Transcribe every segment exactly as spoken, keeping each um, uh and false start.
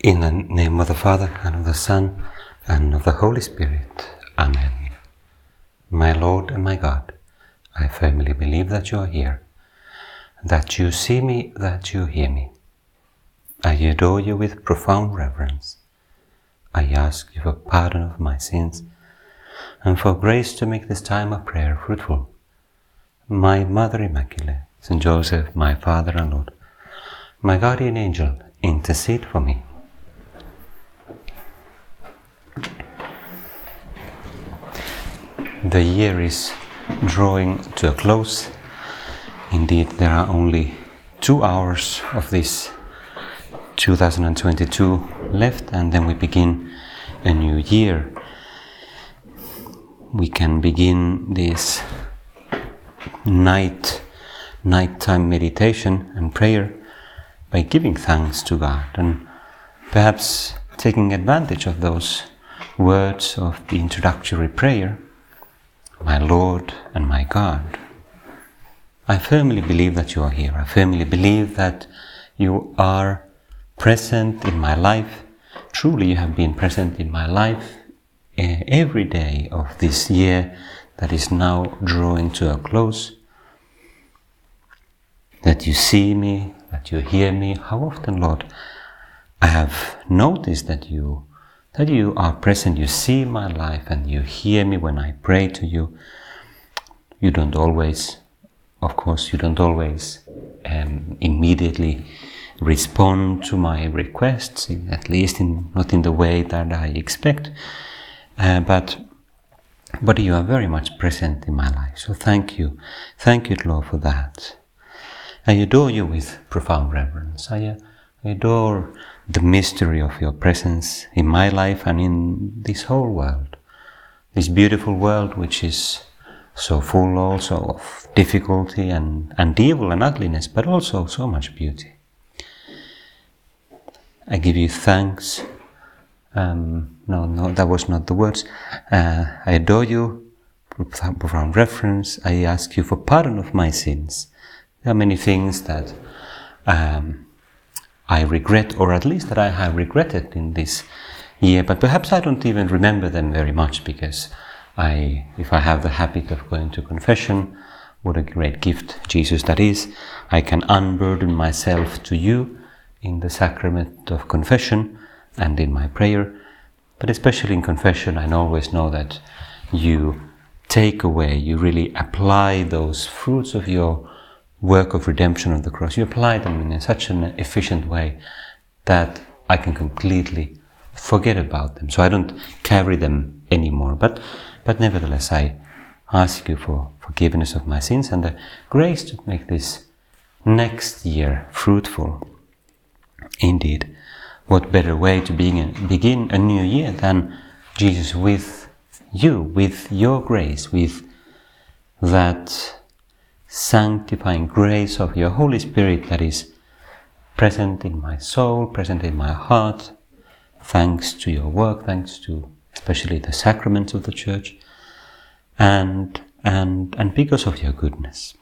In the name of the Father, and of the Son, and of the Holy Spirit. Amen. My Lord and my God, I firmly believe that you are here, that you see me, that you hear me. I adore you with profound reverence. I ask you for pardon of my sins, and for grace to make this time of prayer fruitful. My Mother Immaculate, Saint Joseph, my Father and Lord, my guardian angel, intercede for me. The year is drawing to a close. Indeed, there are only two hours of this two thousand twenty-two left, and then we begin a new year. We can begin this night, nighttime meditation and prayer by giving thanks to God, and perhaps taking advantage of those words of the introductory prayer. My Lord and my God, I firmly believe that you are here. I firmly believe that you are present in my life. Truly, you have been present in my life every day of this year that is now drawing to a close. That you see me, that you hear me. How often, Lord, I have noticed that you that you are present, you see my life, and you hear me when I pray to you. You don't always, of course, you don't always um, immediately respond to my requests, at least in, not in the way that I expect, uh, but but you are very much present in my life. So thank you. Thank you, Lord, for that. I adore you with profound reverence. I, uh, I adore the mystery of your presence in my life and in this whole world. This beautiful world which is so full also of difficulty and, and evil and ugliness, but also so much beauty. I give you thanks. Um, no, no, that was not the words. Uh, I adore you, profound reverence. I ask you for pardon of my sins. There are many things that um, I regret, or at least that I have regretted in this year, but perhaps I don't even remember them very much, because I, if I have the habit of going to confession, what a great gift, Jesus, that is. I can unburden myself to you in the sacrament of confession and in my prayer, but especially in confession, I always know that you take away, you really apply those fruits of your work of redemption of the cross. You apply them in such an efficient way that I can completely forget about them. So I don't carry them anymore. But but nevertheless, I ask you for forgiveness of my sins and the grace to make this next year fruitful. Indeed, what better way to begin, begin a new year than, Jesus, with you, with your grace, with that sanctifying grace of your Holy Spirit that is present in my soul, present in my heart, thanks to your work, thanks to especially the sacraments of the Church, and and and because of your goodness.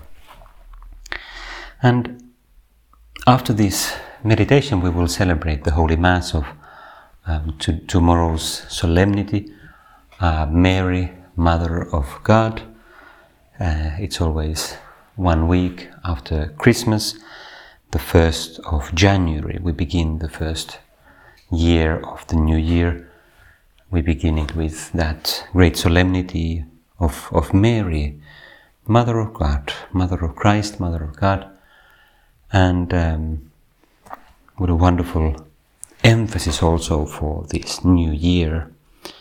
And after this meditation, we will celebrate the Holy Mass of um, to, tomorrow's solemnity, uh, Mary, Mother of God. Uh, it's always one week after Christmas, the first of January. We begin the first year of the new year. We begin it with that great solemnity of, of Mary, Mother of God, Mother of Christ, Mother of God. And um, what a wonderful emphasis also for this new year.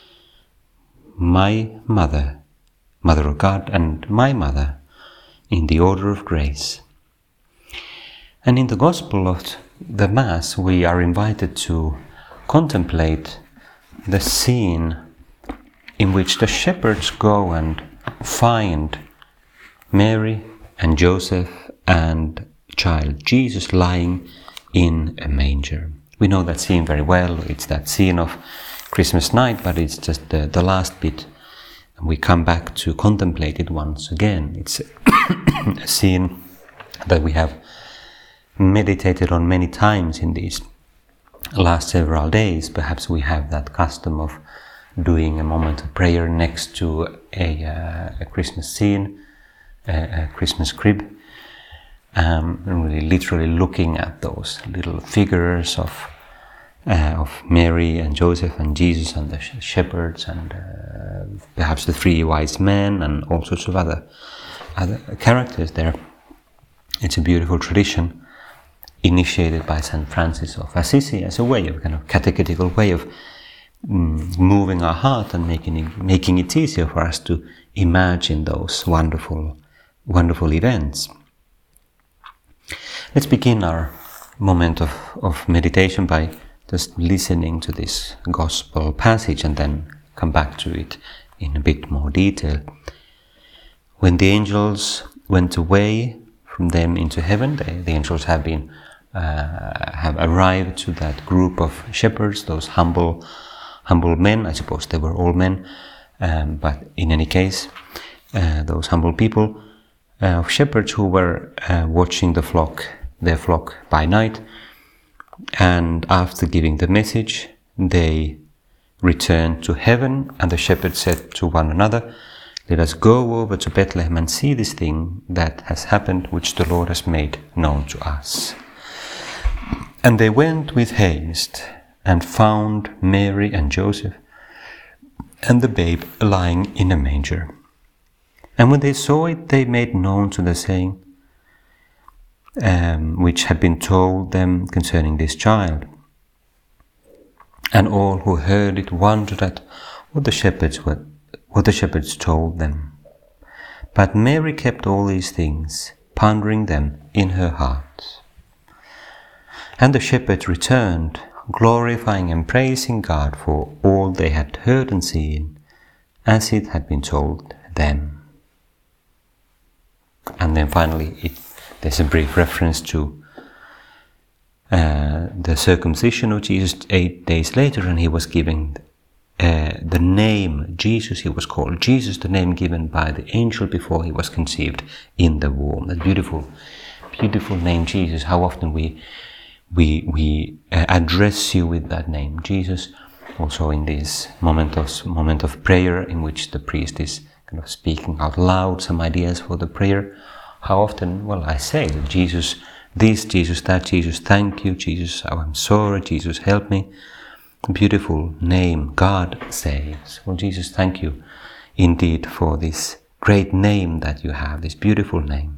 My Mother, Mother of God, and my Mother, in the order of grace. And in the Gospel of the Mass, we are invited to contemplate the scene in which the shepherds go and find Mary and Joseph and child Jesus lying in a manger. We know that scene very well. It's that scene of Christmas night, but it's just the, the last bit. And we come back to contemplate it once again. It's a scene that we have meditated on many times in these last several days, perhaps we have that custom of doing a moment of prayer next to a, uh, a Christmas scene, a, a Christmas crib, um, and really literally looking at those little figures of uh, of Mary and Joseph and Jesus and the sh- shepherds and uh, perhaps the three wise men and all sorts of other other characters there. It's a beautiful tradition initiated by Saint Francis of Assisi as a way of kind of catechetical way of mm, moving our heart and making it, making it easier for us to imagine those wonderful, wonderful events. Let's begin our moment of, of meditation by just listening to this gospel passage and then come back to it in a bit more detail. When the angels went away from them into heaven, they, the angels have been uh, have arrived to that group of shepherds, those humble, humble men. I suppose they were all men, um, but in any case, uh, those humble people uh, of shepherds who were uh, watching the flock, their flock by night. And after giving the message, they returned to heaven, and the shepherds said to one another, "Let us go over to Bethlehem and see this thing that has happened, which the Lord has made known to us." And they went with haste and found Mary and Joseph and the babe lying in a manger. And when they saw it, they made known to the saying Um, which had been told them concerning this child. And all who heard it wondered at what the shepherds were, what the shepherds told them. But Mary kept all these things, pondering them in her heart. And the shepherds returned, glorifying and praising God for all they had heard and seen, as it had been told them. And then finally it There's a brief reference to uh, the circumcision of Jesus eight days later, and he was given uh, the name Jesus. He was called Jesus, the name given by the angel before he was conceived in the womb. That beautiful, beautiful name, Jesus. How often we we we uh, address you with that name, Jesus. Also in this moment of moment of prayer, in which the priest is kind of speaking out loud some ideas for the prayer. How often, well, I say that Jesus, this, Jesus, that, Jesus, thank you, Jesus, oh, I'm sorry, Jesus, help me. Beautiful name, God saves. Well, Jesus, thank you indeed for this great name that you have, this beautiful name.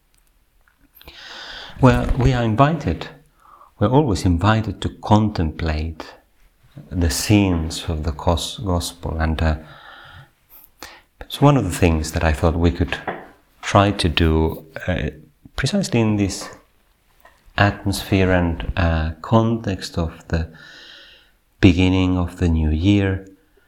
Well, we are invited, we're always invited to contemplate the scenes of the gospel, and uh, it's one of the things that I thought we could try to do uh, precisely in this atmosphere and uh, context of the beginning of the new year.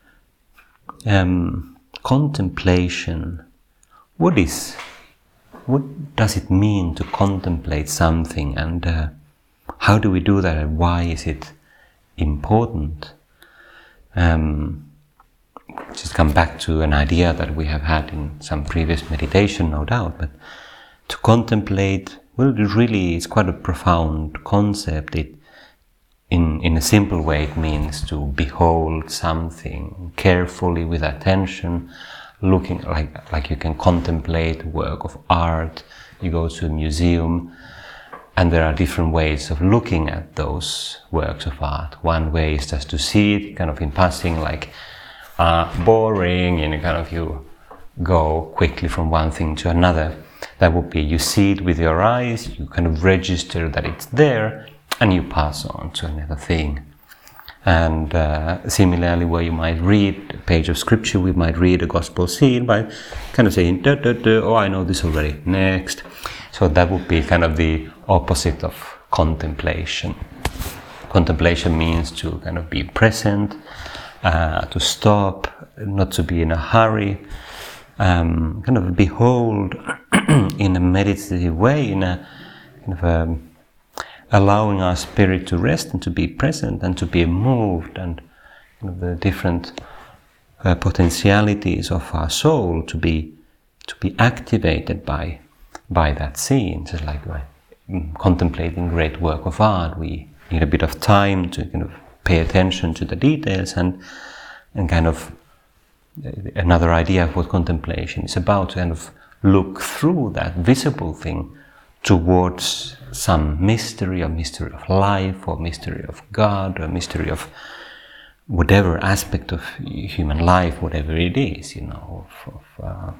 Um, contemplation. What is, what does it mean to contemplate something, and uh, how do we do that, and why is it important? Um, Just come back to an idea that we have had in some previous meditation, no doubt, but to contemplate, well, it really is quite a profound concept. It, in, in a simple way, it means to behold something carefully with attention, looking like, like you can contemplate a work of art. You go to a museum, and there are different ways of looking at those works of art. One way is just to see it, kind of in passing, like Uh, boring, and kind of you go quickly from one thing to another. That would be, you see it with your eyes, you kind of register that it's there, and you pass on to another thing. And uh, similarly, where you might read a page of scripture, we might read a gospel scene by kind of saying, da, da, da, oh, I know this already, next. So that would be kind of the opposite of contemplation. Contemplation means to kind of be present, Uh, to stop, not to be in a hurry, um, kind of behold in a meditative way, in a kind of a, allowing our spirit to rest and to be present and to be moved, and kind of the different uh, potentialities of our soul to be to be activated by by that scene. Just like by contemplating great work of art, we need a bit of time to kind of pay attention to the details, and and kind of another idea of what contemplation is about, to kind of look through that visible thing towards some mystery, or mystery of life, or mystery of God, or mystery of whatever aspect of human life, whatever it is, you know, of, of, uh,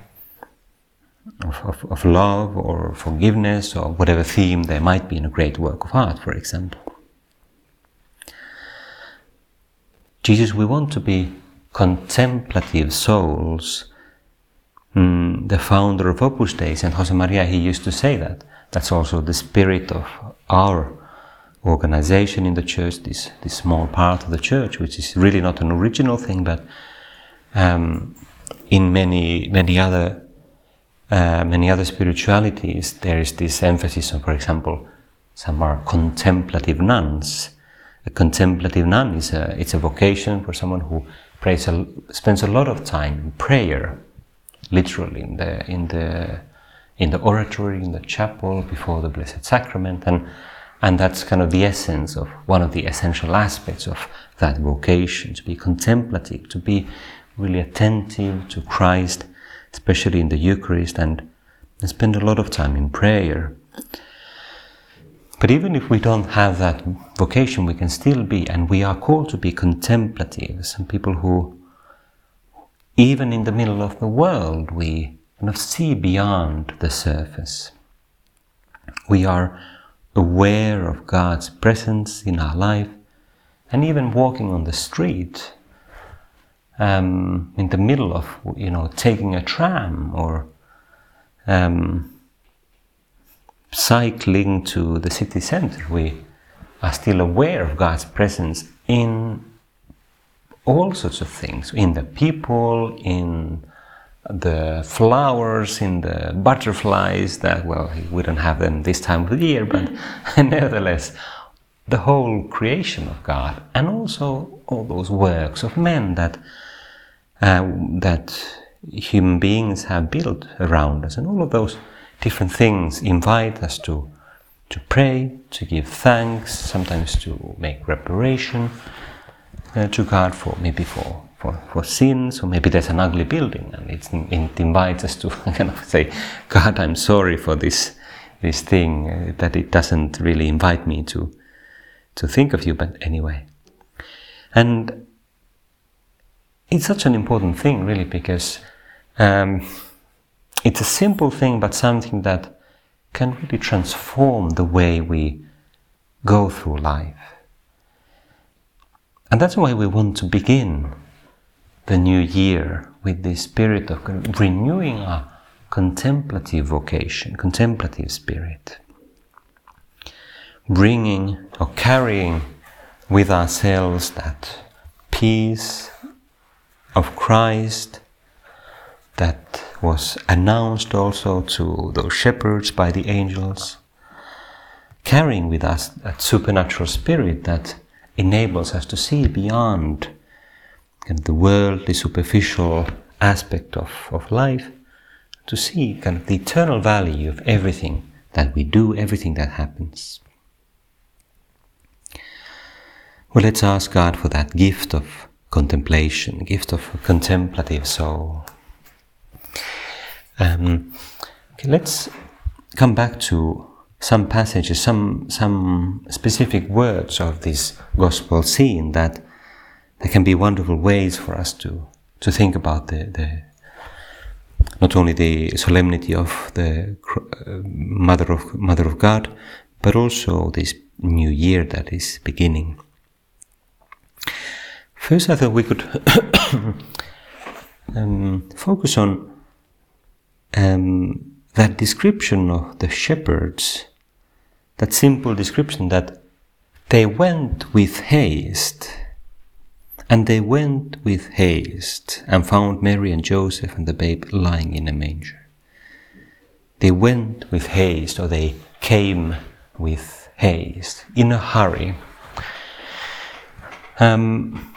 of, of, of love or forgiveness, or whatever theme there might be in a great work of art, for example. Jesus, we want to be contemplative souls. Mm, the founder of Opus Dei, Saint Josemaria, he used to say that. That's also the spirit of our organization in the church, this, this small part of the church, which is really not an original thing, but um, in many many other uh, many other spiritualities, there is this emphasis on, for example, some are contemplative nuns. A contemplative nun is a it's a vocation for someone who prays a, spends a lot of time in prayer, literally in the in the in the oratory, in the chapel, before the Blessed Sacrament, and and that's kind of the essence of one of the essential aspects of that vocation, to be contemplative, to be really attentive to Christ, especially in the Eucharist, and, and spend a lot of time in prayer. But even if we don't have that vocation, we can still be, and we are called to be contemplative, some people who, even in the middle of the world, we kind of see beyond the surface. We are aware of God's presence in our life, and even walking on the street, um, in the middle of, you know, taking a tram, or um, cycling to the city center, we are still aware of God's presence in all sorts of things, in the people, in the flowers, in the butterflies that, well, we don't have them this time of the year, but nevertheless, the whole creation of God, and also all those works of men that uh, that human beings have built around us, and all of those different things invite us to to pray, to give thanks, sometimes to make reparation uh, to God for maybe for For, for sins, or maybe there's an ugly building, and it's, it invites us to kind of say, God, I'm sorry for this this thing, uh, that it doesn't really invite me to to think of you, but anyway. And it's such an important thing, really, because um, it's a simple thing, but something that can really transform the way we go through life. And that's why we want to begin the new year with this spirit of renewing our contemplative vocation, contemplative spirit, bringing or carrying with ourselves that peace of Christ that was announced also to those shepherds by the angels, carrying with us that supernatural spirit that enables us to see beyond kind of the worldly, superficial aspect of, of life, to see kind of the eternal value of everything that we do, everything that happens. Well, let's ask God for that gift of contemplation, gift of a contemplative soul. Um, okay, let's come back to some passages, some some specific words of this gospel scene that there can be wonderful ways for us to, to think about the, the not only the solemnity of the uh, Mother of Mother of God, but also this new year that is beginning. First, I thought we could um, focus on um, that description of the shepherds, that simple description that they went with haste. And they went with haste and found Mary and Joseph and the babe lying in a manger. They went with haste, or they came with haste, in a hurry. Um,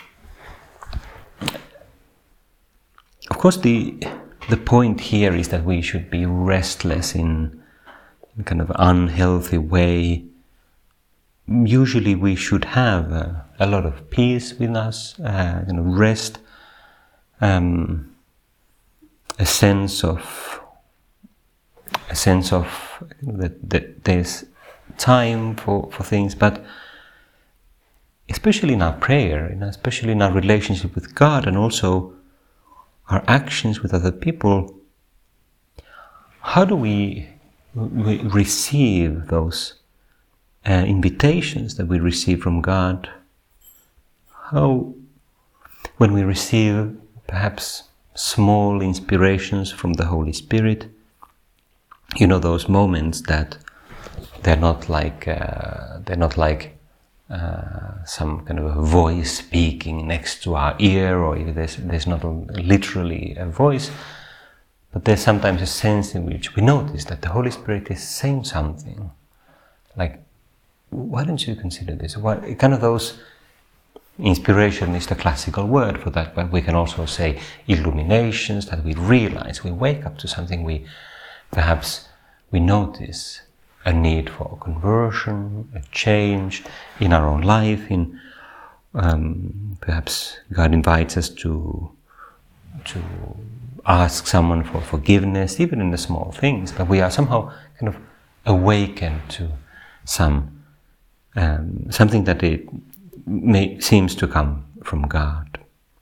of course, the the point here is that we should be restless in a kind of unhealthy way, usually we should have uh, a lot of peace with us, uh, you know, rest, um, a sense of a sense of that, that there's time for, for things, but especially in our prayer, you know, especially in our relationship with God, and also our actions with other people, how do we, we receive those uh, invitations that we receive from God? How, when we receive perhaps small inspirations from the Holy Spirit, you know, those moments that they're not like uh, they're not like uh, some kind of a voice speaking next to our ear, or if there's there's not a, literally a voice, but there's sometimes a sense in which we notice that the Holy Spirit is saying something, like, why don't you consider this? What kind of those inspiration is the classical word for that, but we can also say illuminations, that we realize, we wake up to something, we perhaps we notice a need for conversion, a change in our own life. In um, perhaps God invites us to to ask someone for forgiveness, even in the small things. But we are somehow kind of awakened to some um, something that it may, seems to come from God.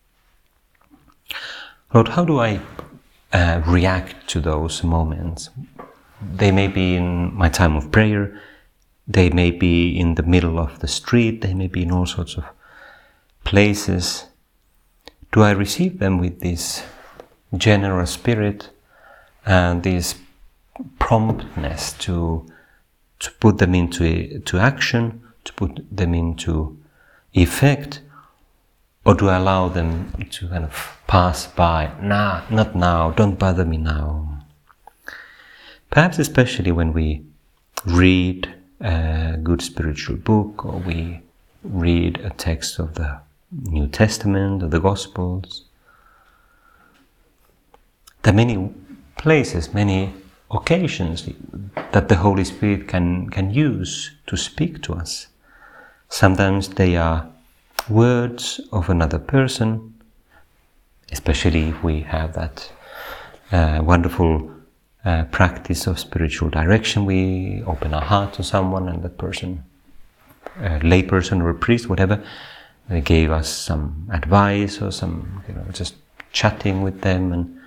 Lord, how do I uh, react to those moments? They may be in my time of prayer, they may be in the middle of the street, they may be in all sorts of places. Do I receive them with this generous spirit and this promptness to to put them into to action, to put them into effect, or do I allow them to kind of pass by? Nah, not now, don't bother me now. Perhaps especially when we read a good spiritual book, or we read a text of the New Testament or the Gospels. There are many places, many occasions that the Holy Spirit can, can use to speak to us. Sometimes they are words of another person, especially if we have that uh, wonderful uh, practice of spiritual direction. We open our heart to someone, and that person, a lay person or a priest, whatever, they gave us some advice or some, you know, just chatting with them, and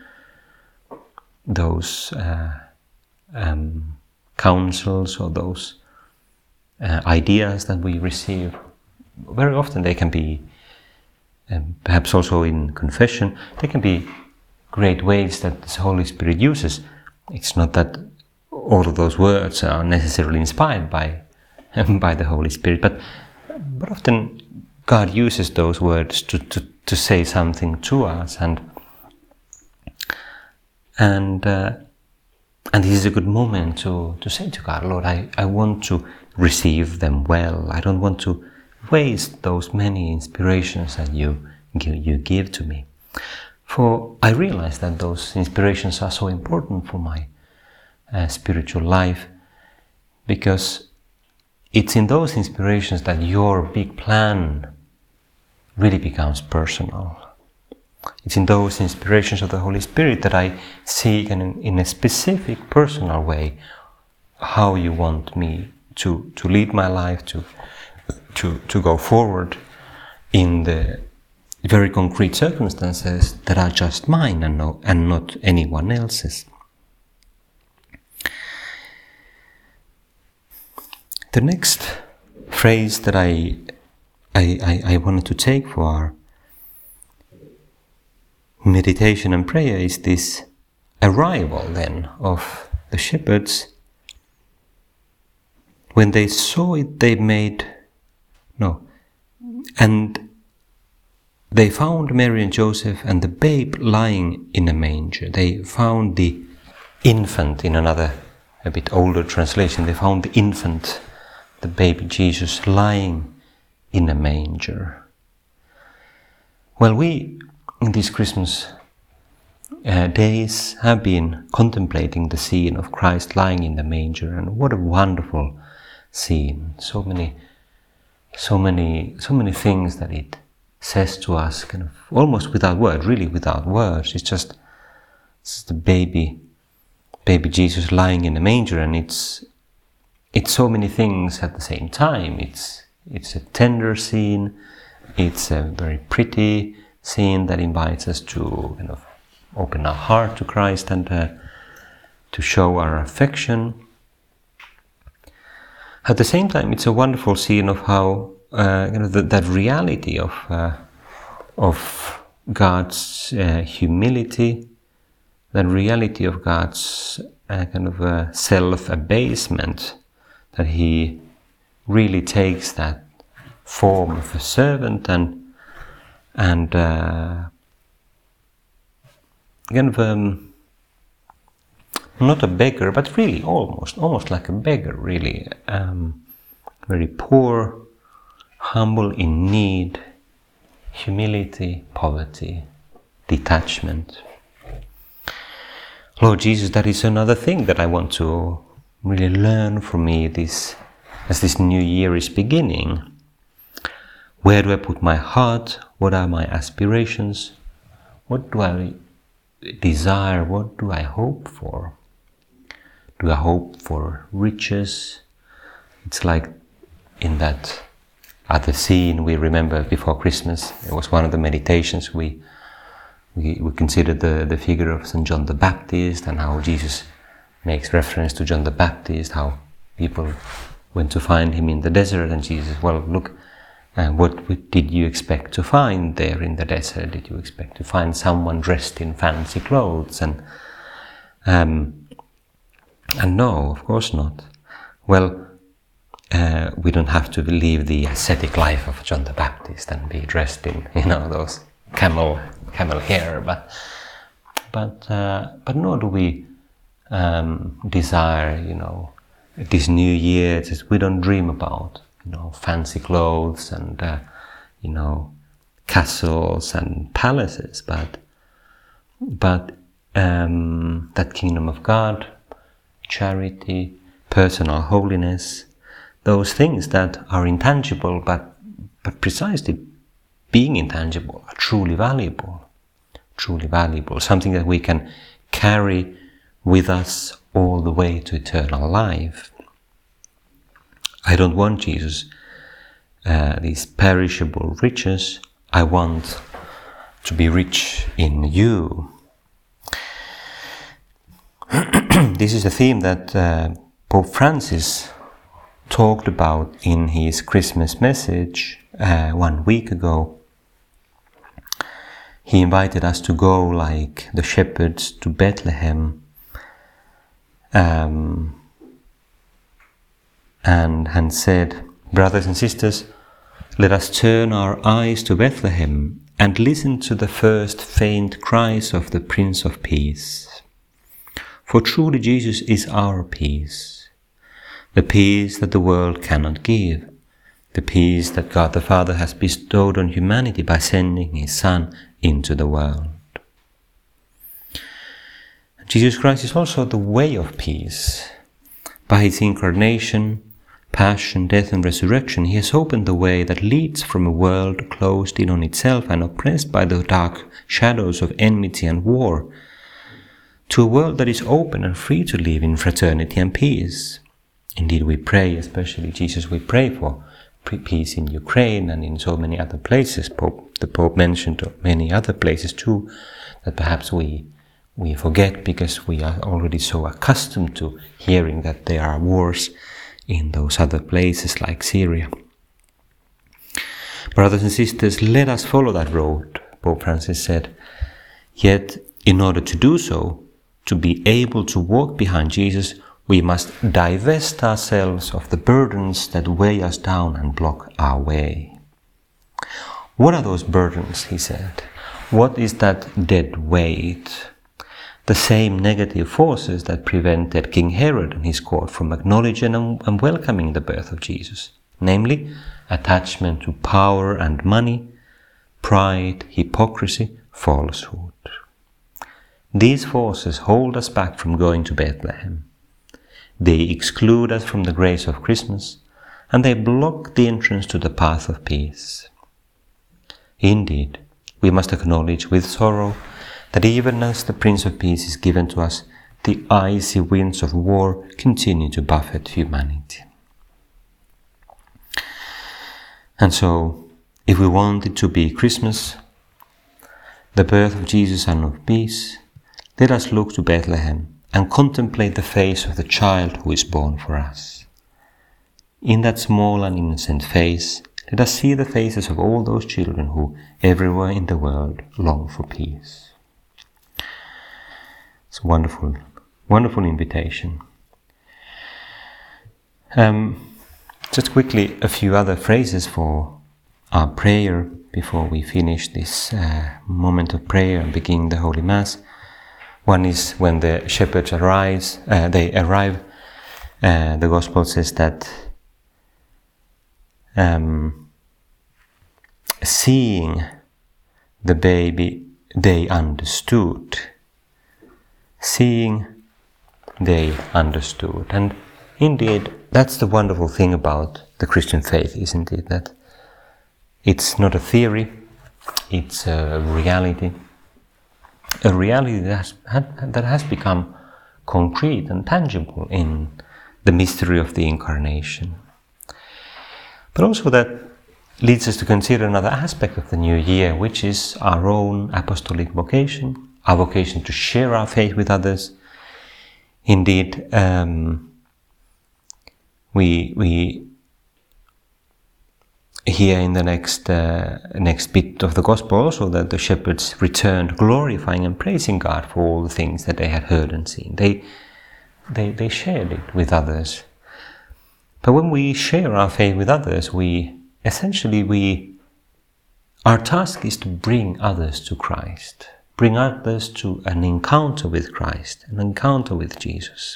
those uh, um, counsels or those uh, ideas that we receive, very often they can be, um, perhaps also in confession, they can be great ways that the Holy Spirit uses. It's not that all of those words are necessarily inspired by by the Holy Spirit, but but often God uses those words to, to, to say something to us, and and uh, and this is a good moment to, to say to God, Lord, I, I want to receive them well. I don't want to waste those many inspirations that you you, you give to me. For I realize that those inspirations are so important for my uh, spiritual life, because it's in those inspirations that your big plan really becomes personal. It's in those inspirations of the Holy Spirit that I see in, in a specific personal way how you want me to, to lead my life, to, to, to go forward in the very concrete circumstances that are just mine and, no, and not anyone else's. The next phrase that I, I, I, I wanted to take for our meditation and prayer is this arrival then of the shepherds. When they saw it, they made, no, and they found Mary and Joseph and the babe lying in a manger. They found the infant in another, a bit older translation. They found the infant, the baby Jesus, lying in a manger. Well, we in these Christmas uh, days have been contemplating the scene of Christ lying in the manger, and what a wonderful scene. So many so many, so many things that it says to us, kind of almost without words, really without words. It's just, it's the baby, baby Jesus lying in the manger, and it's, it's so many things at the same time. It's, it's a tender scene. It's a very pretty scene that invites us to kind of open our heart to Christ and uh, to show our affection. At the same time, it's a wonderful scene of how uh, you know, the, that reality of uh, of God's uh, humility, that reality of God's uh, kind of uh, self-abasement, that He really takes that form of a servant and and uh, kind of um, not a beggar, but really almost almost like a beggar, really um, very poor, humble, in need, humility, poverty, detachment. Lord Jesus, that is another thing that I want to really learn from me this as this new year is beginning. Where do I put my heart? What are my aspirations? What do I desire? What do I hope for? Do I hope for riches? It's like in that other scene we remember before Christmas. It was one of the meditations we we, we considered the, the figure of Saint John the Baptist, and how Jesus makes reference to John the Baptist, how people went to find him in the desert, and Jesus, well, look, Uh, what did you expect to find there in the desert? Did you expect to find someone dressed in fancy clothes? And um, and no, of course not. Well, uh, we don't have to live the ascetic life of John the Baptist and be dressed in, you know, those camel camel hair, but but uh, but nor do we um, desire, you know, this new year. Just, we don't dream about, you know, fancy clothes and, uh, you know, castles and palaces, but, but um, that kingdom of God, charity, personal holiness, those things that are intangible, but, but precisely being intangible, are truly valuable, truly valuable, something that we can carry with us all the way to eternal life. I don't want, Jesus, uh, these perishable riches. I want to be rich in you. This is a theme that uh, Pope Francis talked about in his Christmas message uh, one week ago. He invited us to go like the shepherds to Bethlehem, um, and, and said, brothers and sisters, let us turn our eyes to Bethlehem and listen to the first faint cries of the Prince of Peace. For truly Jesus is our peace, the peace that the world cannot give, the peace that God the Father has bestowed on humanity by sending His Son into the world. Jesus Christ is also the way of peace. By His incarnation, passion, death and resurrection, He has opened the way that leads from a world closed in on itself and oppressed by the dark shadows of enmity and war, to a world that is open and free to live in fraternity and peace. Indeed, we pray, especially Jesus, we pray for peace in Ukraine and in so many other places. Pope, the Pope mentioned many other places too, that perhaps we we forget because we are already so accustomed to hearing that there are wars in those other places like Syria. Brothers and sisters, let us follow that road, Pope Francis said. Yet, in order to do so, to be able to walk behind Jesus, we must divest ourselves of the burdens that weigh us down and block our way. What are those burdens, he said? What is that dead weight? The same negative forces that prevented King Herod and his court from acknowledging and welcoming the birth of Jesus, namely attachment to power and money, pride, hypocrisy, falsehood. These forces hold us back from going to Bethlehem. They exclude us from the grace of Christmas and they block the entrance to the path of peace. Indeed, we must acknowledge with sorrow that even as the Prince of Peace is given to us, the icy winds of war continue to buffet humanity. And so, if we want it to be Christmas, the birth of Jesus, Son of Peace, let us look to Bethlehem and contemplate the face of the child who is born for us. In that small and innocent face, let us see the faces of all those children who, everywhere in the world, long for peace. It's a wonderful, wonderful invitation. Um, just quickly, a few other phrases for our prayer before we finish this uh, moment of prayer and begin the Holy Mass. One is when the shepherds arise, uh, they arrive. Uh, the Gospel says that um, seeing the baby, they understood. Seeing, they understood. And indeed, that's the wonderful thing about the Christian faith, isn't it? That it's not a theory, it's a reality. A reality that has, that has become concrete and tangible in the mystery of the Incarnation. But also that leads us to consider another aspect of the new year, which is our own apostolic vocation, our vocation to share our faith with others. Indeed, um, we we hear in the next uh, next bit of the Gospel also that the shepherds returned glorifying and praising God for all the things that they had heard and seen. They they they shared it with others. But when we share our faith with others, we essentially we our task is to bring others to Christ, bring others to an encounter with Christ, an encounter with Jesus.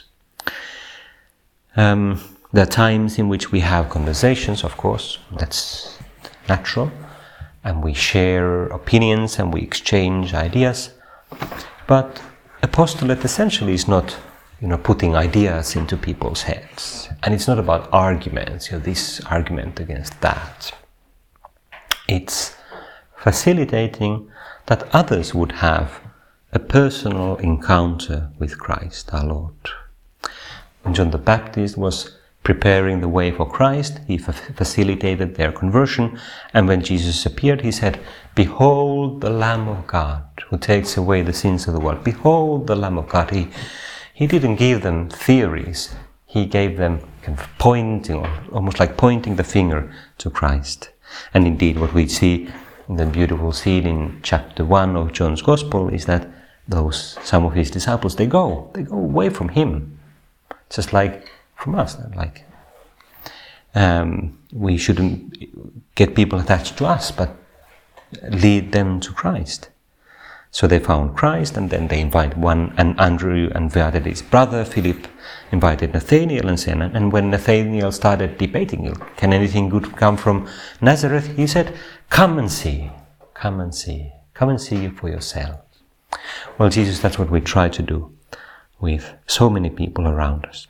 Um, There are times in which we have conversations, of course, that's natural, and we share opinions and we exchange ideas. But apostolate essentially is not, you know, putting ideas into people's heads. And it's not about arguments, you know, this argument against that. It's facilitating that others would have a personal encounter with Christ, our Lord. When John the Baptist was preparing the way for Christ, he fa- facilitated their conversion, and when Jesus appeared, he said, "Behold the Lamb of God, who takes away the sins of the world. Behold the Lamb of God." He, he didn't give them theories, he gave them kind of pointing, almost like pointing the finger to Christ. And indeed, what we see in the beautiful scene in chapter one of John's Gospel is that those, some of his disciples, they go, they go away from him, just like from us, like um, we shouldn't get people attached to us, but lead them to Christ. So they found Christ, and then they invited one, and Andrew invited his brother, Philip invited Nathanael, and said, and when Nathanael started debating, can anything good come from Nazareth? He said, "Come and see, come and see, come and see for yourself." Well, Jesus, that's what we try to do with so many people around us.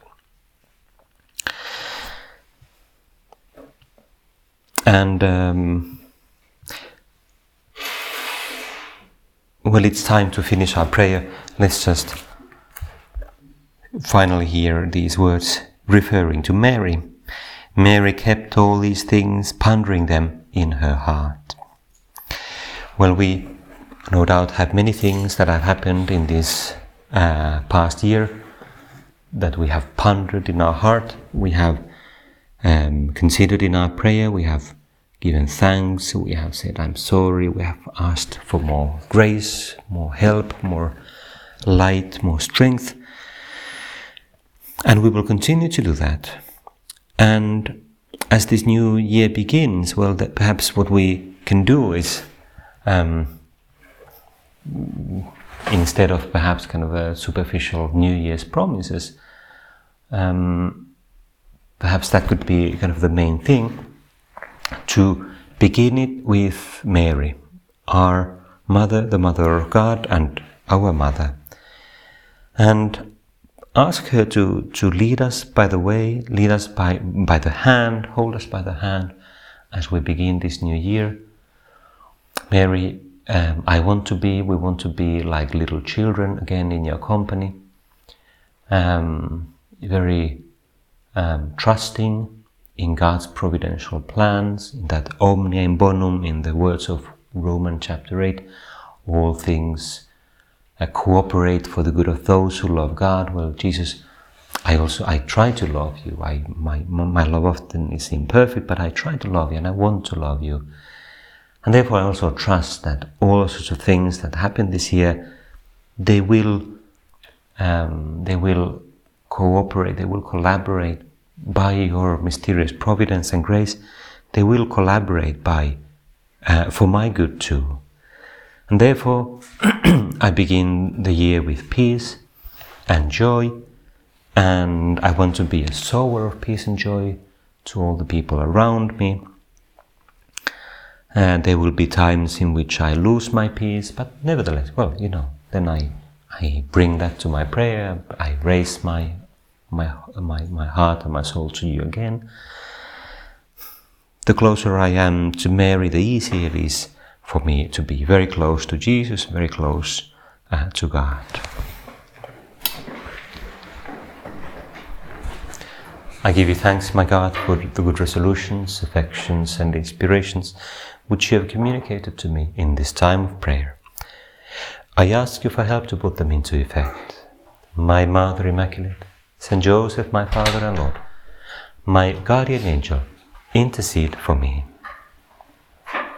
And um, well, it's time to finish our prayer. Let's just finally hear these words referring to Mary. Mary kept all these things, pondering them in her heart. Well, we no doubt have many things that have happened in this uh, past year that we have pondered in our heart. We have Um, considered in our prayer, we have given thanks, we have said, "I'm sorry," we have asked for more grace, more help, more light, more strength. And we will continue to do that. And as this new year begins, well, that perhaps what we can do is, um, instead of perhaps kind of a superficial New Year's promises, um, perhaps that could be kind of the main thing, to begin it with Mary, our mother, the mother of God, and our mother. And ask her to, to lead us by the way, lead us by, by the hand, hold us by the hand as we begin this new year. Mary, um, I want to be, we want to be like little children again in your company. Um, very um, trusting in God's providential plans, in that omnia in bonum, in the words of Romans chapter eight, all things uh, cooperate for the good of those who love God. Well, Jesus, I also, I try to love you. I, my, my love often is imperfect, but I try to love you and I want to love you. And therefore I also trust that all sorts of things that happen this year, they will, um, they will cooperate, they will collaborate by your mysterious providence and grace. They will collaborate by, uh, for my good too. And therefore I begin the year with peace and joy, and I want to be a sower of peace and joy to all the people around me. And there will be times in which I lose my peace, but nevertheless, well, you know, then I, I bring that to my prayer, I raise my, my, my, my heart and my soul to you again. The closer I am to Mary, the easier it is for me to be very close to Jesus, very close uh, to God. I give you thanks, my God, for the good resolutions, affections and inspirations which you have communicated to me in this time of prayer. I ask you for help to put them into effect. My Mother Immaculate, Saint Joseph, my Father and Lord, my guardian angel, intercede for me.